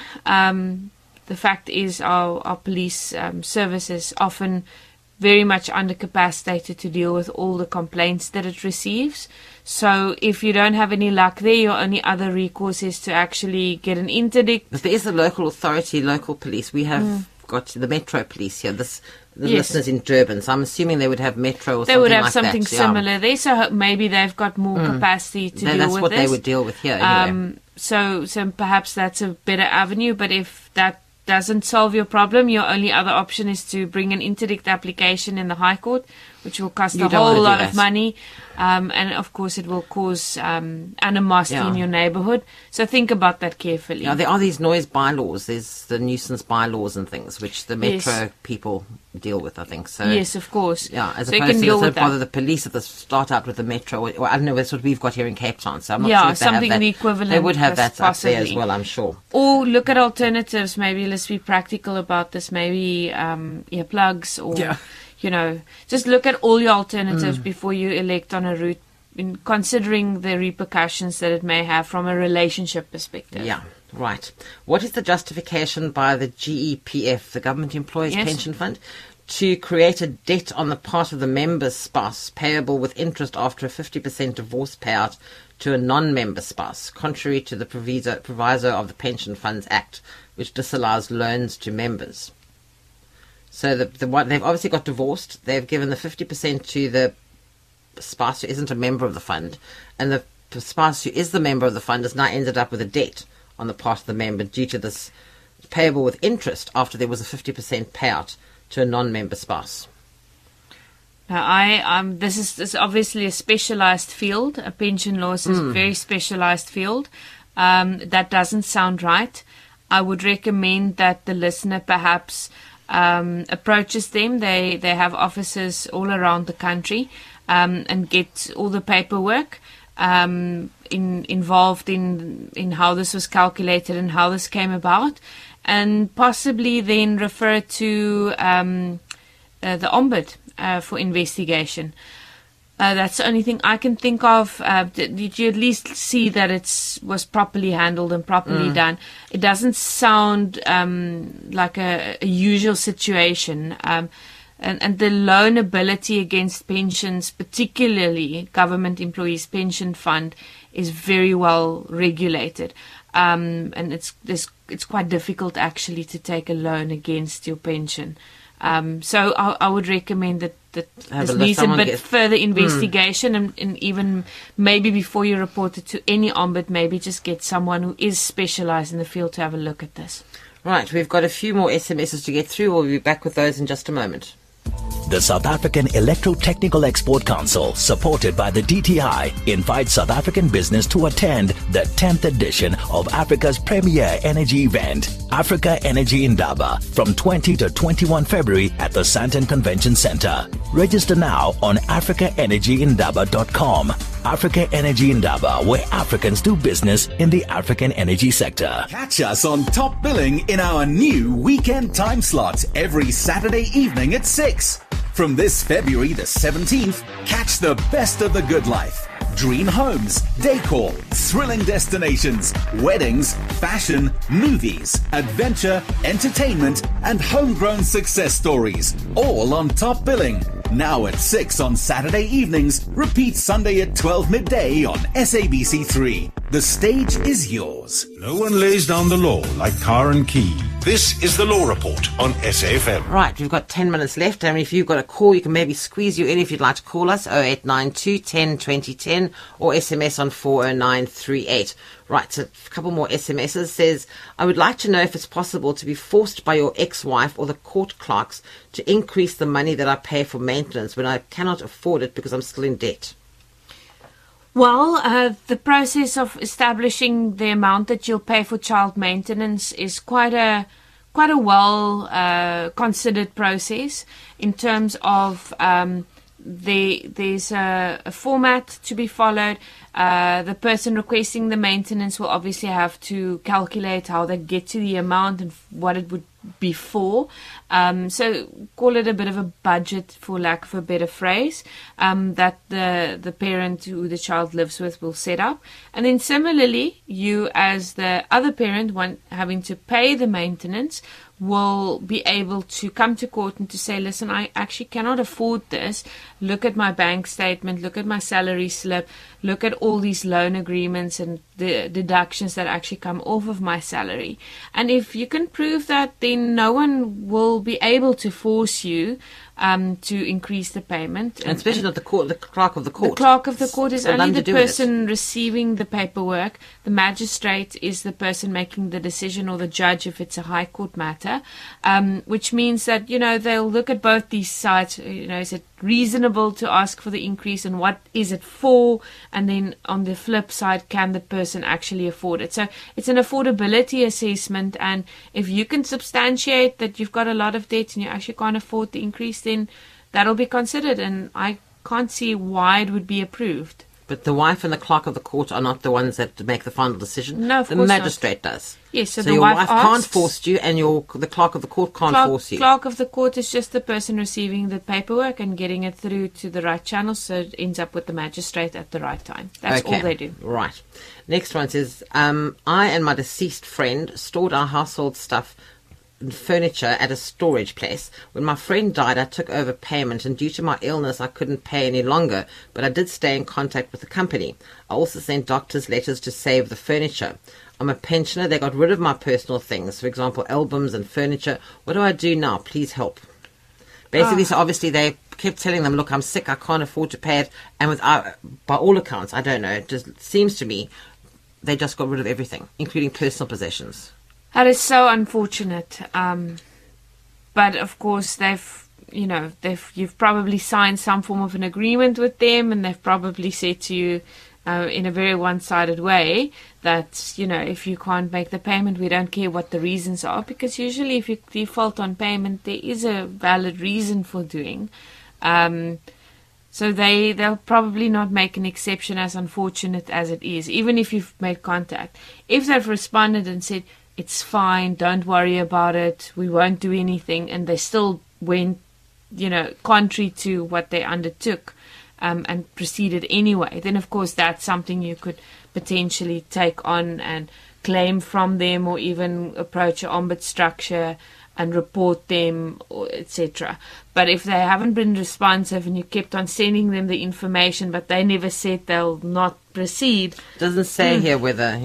The fact is our police service is often very much undercapacitated to deal with all the complaints that it receives. So if you don't have any luck there, your only other recourse is to actually get an interdict. But there is a local authority, local police. We have got the Metro Police here. The listeners in Durban, so I'm assuming they would have Metro or something like that. They would have something similar there, so maybe they've got more capacity to deal with this. That's what they would deal with here anyway. So perhaps that's a better avenue, but if that doesn't solve your problem, your only other option is to bring an interdict application in the High Court, which will cost a whole lot of money. And of course it will cause animosity in your neighborhood. So think about that carefully. Yeah, there are these noise bylaws. There's the nuisance bylaws and things, which the Metro people deal with, I think. So yes, of course. Yeah, as so opposed to let's bother the police at the start out with the Metro. Or I don't know, that's what we've got here in Cape Town. So I'm not sure if they something have that. The equivalent. They would have that possibly up there as well, I'm sure. Or look at alternatives. Maybe let's be practical about this. Maybe earplugs or... You know, just look at all your alternatives before you elect on a route, in considering the repercussions that it may have from a relationship perspective. Yeah. Right. What is the justification by the GEPF, the Government Employees Pension Fund, to create a debt on the part of the member's spouse payable with interest after a 50% divorce payout to a non-member spouse, contrary to the proviso of the Pension Funds Act, which disallows loans to members? So they've obviously got divorced. They've given the 50% to the spouse who isn't a member of the fund, and the spouse who is the member of the fund has now ended up with a debt on the part of the member due to this payable with interest after there was a 50% payout to a non-member spouse. Now, this is obviously a specialized field. A pension law is a very specialized field. That doesn't sound right. I would recommend that the listener perhaps approaches them. They have offices all around the country, and get all the paperwork involved in how this was calculated and how this came about, and possibly then refer to the Ombud for investigation. That's the only thing I can think of. Did you at least see that it was properly handled and properly done? It doesn't sound like a usual situation. And the loan ability against pensions, particularly Government Employees Pension Fund, is very well regulated. And it's quite difficult actually to take a loan against your pension. So I would recommend that this needs a bit further investigation, and even maybe before you report it to any ombud, maybe just get someone who is specialised in the field to have a look at this. Right, we've got a few more SMSs to get through. We'll be back with those in just a moment. The South African Electrotechnical Export Council, supported by the DTI, invites South African business to attend the 10th edition of Africa's premier energy event, Africa Energy Indaba, from 20 to 21 February at the Sandton Convention Center. Register now on africaenergyindaba.com. Africa Energy Indaba, where Africans do business in the African energy sector. Catch us on Top Billing in our new weekend time slot every Saturday evening at 6. From this February the 17th, catch the best of the good life. Dream homes, decor, thrilling destinations, weddings, fashion, movies, adventure, entertainment, and homegrown success stories. All on Top Billing. Now at 6 on Saturday evenings. Repeat Sunday at 12 midday on SABC3. The stage is yours. No one lays down the law like Karen Key. This is the Law Report on SAFM. Right, we've got 10 minutes left, and if you've got a call, you can maybe squeeze you in if you'd like to call us, 0892 10 20 10, or SMS on 40938. Right, so a couple more SMSs. Says, I would like to know if it's possible to be forced by your ex-wife or the court clerks to increase the money that I pay for maintenance when I cannot afford it because I'm still in debt. Well, the process of establishing the amount that you'll pay for child maintenance is quite a well considered process in terms of there's a format to be followed. The person requesting the maintenance will obviously have to calculate how they get to the amount and what it would be for. So call it a bit of a budget, for lack of a better phrase, that the parent who the child lives with will set up. And then similarly, you as the other parent having to pay the maintenance will be able to come to court and to say, listen, I actually cannot afford this. Look at my bank statement, look at my salary slip, look at all these loan agreements and the deductions that actually come off of my salary. And if you can prove that, then no one will be able to force you to increase the payment. And especially not the clerk of the court. The clerk of the court is only the person receiving the paperwork. The magistrate is the person making the decision, or the judge if it's a high court matter, which means that, they'll look at both these sides. Is it reasonable to ask for the increase, and what is it for? And then on the flip side, can the person actually afford it? So it's an affordability assessment, and if you can substantiate that you've got a lot of debt and you actually can't afford the increase, then that'll be considered, and I can't see why it would be approved. But the wife and the clerk of the court are not the ones that make the final decision. No, of the course magistrate does. Yes, so So the your wife can't asks- force you, and the clerk of the court can't force you. Clerk of the court is just the person receiving the paperwork and getting it through to the right channel, so it ends up with the magistrate at the right time. That's all they do. Right. Next one says, I and my deceased friend stored our household stuff and furniture at a storage place. When my friend died, I took over payment, and due to my illness, I couldn't pay any longer, but I did stay in contact with the company. I also sent doctors' letters to save the furniture. I'm a pensioner. They got rid of my personal things, for example, albums and furniture. What do I do now? Please help. Basically, so obviously they kept telling them, look, I'm sick, I can't afford to pay it. And by all accounts, I don't know, it just seems to me they just got rid of everything, including personal possessions. That is so unfortunate. But of course, you've probably signed some form of an agreement with them, and they've probably said to you in a very one-sided way that, if you can't make the payment, we don't care what the reasons are, because usually if you default on payment, there is a valid reason for doing. So they'll probably not make an exception, as unfortunate as it is, even if you've made contact. If they've responded and said, it's fine, don't worry about it, we won't do anything, and they still went, contrary to what they undertook, and proceeded anyway, then of course that's something you could potentially take on and claim from them, or even approach an ombud structure and report them, etc. But if they haven't been responsive and you kept on sending them the information, but they never said they'll not proceed. Doesn't say here whether,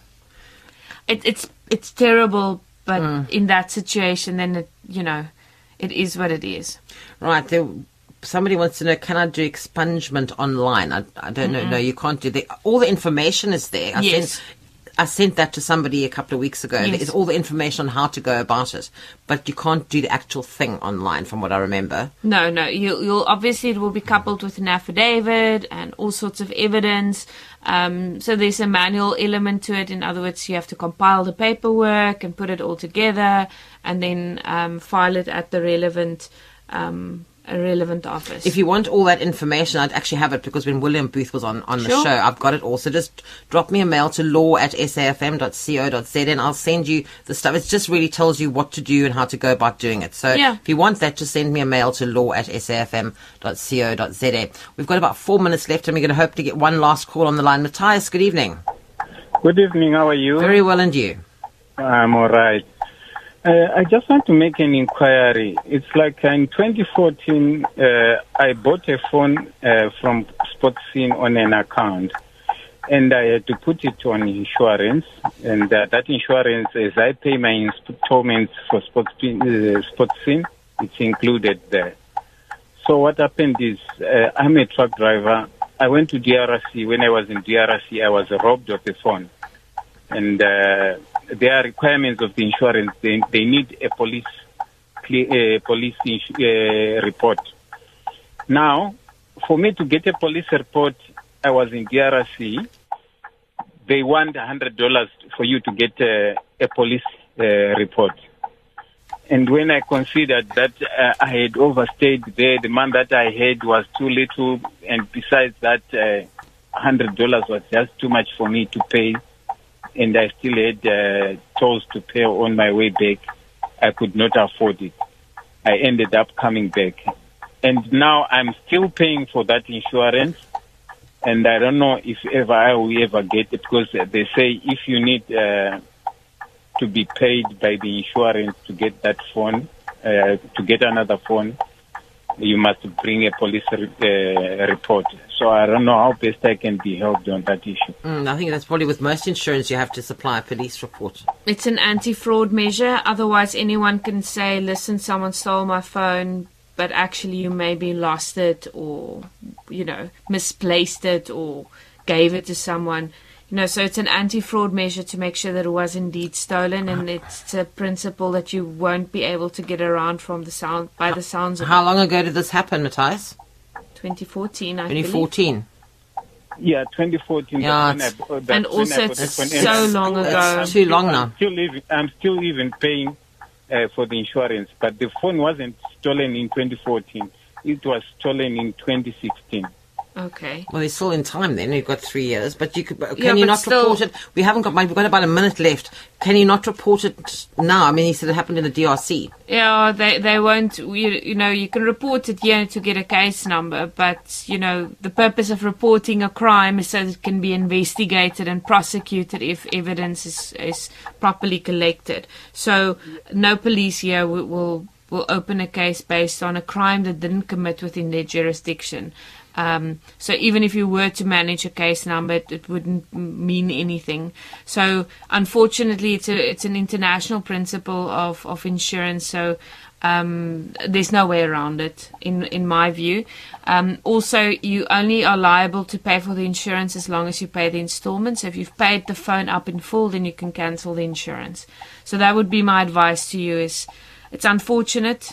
It's terrible, but in that situation, then it is what it is. Right. Somebody wants to know, can I do expungement online? I don't know. No, you can't do that. All the information is there. I sent that to somebody a couple of weeks ago. Yes. There's all the information on how to go about it, but you can't do the actual thing online, from what I remember. No. You'll obviously, it will be coupled with an affidavit and all sorts of evidence. So there's a manual element to it. In other words, you have to compile the paperwork and put it all together, and then file it at the relevant office. If you want all that information, I'd actually have it, because when William Booth was on the show, I've got it all. So just drop me a mail to law@safm.co.za and I'll send you the stuff. It just really tells you what to do and how to go about doing it. So if you want that, just send me a mail to law@safm.co.za. We've got about 4 minutes left, and we're going to hope to get one last call on the line. Matthias, good evening. Good evening, how are you? Very well, and you? I'm all right. I just want to make an inquiry. It's like in 2014, I bought a phone from Sportscene on an account, and I had to put it on insurance. And that insurance, as I pay my installments for Sportscene, it's included there. So what happened is, I'm a truck driver. I went to DRC. When I was in DRC, I was robbed of the phone. And there are requirements of the insurance. They need a police report. Now, for me to get a police report, I was in DRC. They want $100 for you to get a police report. And when I considered that I had overstayed there, the month that I had was too little, and besides that, $100 was just too much for me to pay. And I still had tolls to pay on my way back. I could not afford it. I ended up coming back. And now I'm still paying for that insurance. And I don't know if ever I will ever get it, because they say if you need to be paid by the insurance to get that phone, to get another phone, you must bring a police report. So I don't know how best I can be helped on that issue. I think that's probably with most insurance, you have to supply a police report. It's an anti-fraud measure. Otherwise, anyone can say, listen, someone stole my phone, but actually you maybe lost it, or, misplaced it, or gave it to someone. So it's an anti-fraud measure to make sure that it was indeed stolen, and it's a principle that you won't be able to get around by the sounds of it. How long ago did this happen, Matthias? 2014, I 2014. Yeah, 2014. Yeah, and also it's so long ago. It's too long now. I'm still even paying for the insurance, but the phone wasn't stolen in 2014. It was stolen in 2016. Okay. Well, he's still in time then. You've got 3 years. But you could. Yeah, Can you but not still- report it? We haven't got. We've got about a minute left. Can you not report it now? I mean, he said it happened in the DRC. Yeah, they won't. You know, you can report it here to get a case number, but you know, the purpose of reporting a crime is so that it can be investigated and prosecuted if evidence is properly collected. So, no police here will open a case based on a crime that didn't commit within their jurisdiction. So even if you were to manage a case number, it wouldn't mean anything. So unfortunately, it's an international principle of insurance. So there's no way around it, in my view. Also, you only are liable to pay for the insurance as long as you pay the installments. So if you've paid the phone up in full, then you can cancel the insurance. So that would be my advice to you. It's unfortunate.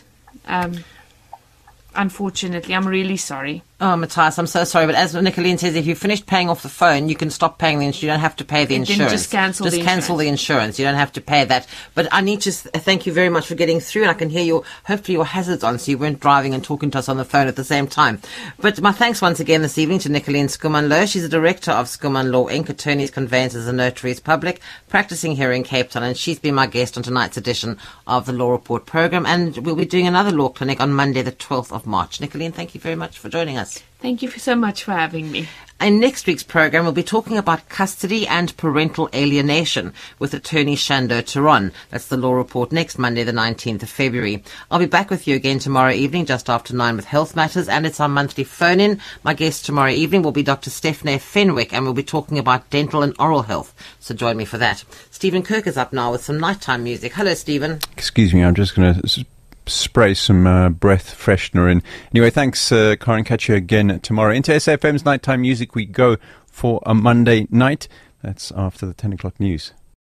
Unfortunately, I'm really sorry. Oh, Matthias, I'm so sorry. But as Nicolene says, if you finished paying off the phone, you can stop paying the insurance. You don't have to pay the And then insurance. just cancel the cancel the insurance. You don't have to pay that. But I need to thank you very much for getting through. And I can hear hopefully your hazards on, so you weren't driving and talking to us on the phone at the same time. But my thanks once again this evening to Nicolene Skuman-Low. She's the director of Skuman Law Inc., attorneys, conveyancers and notaries public, practicing here in Cape Town. And she's been my guest on tonight's edition of the Law Report program. And we'll be doing another law clinic on Monday, the 12th of March. Nicolene, thank you very much for joining us. Thank you so much for having me. In next week's program, we'll be talking about custody and parental alienation with attorney Shando Turon. That's the Law Report next Monday, the 19th of February. I'll be back with you again tomorrow evening, just after 9 with Health Matters, and it's our monthly phone-in. My guest tomorrow evening will be Dr. Stephanie Fenwick, and we'll be talking about dental and oral health. So join me for that. Stephen Kirk is up now with some nighttime music. Hello, Stephen. Excuse me, I'm just going to spray some breath freshener in. Anyway, thanks, Karen. Catch you again tomorrow. Into SFM's Nighttime Music we go for a Monday night. That's after the 10 o'clock news.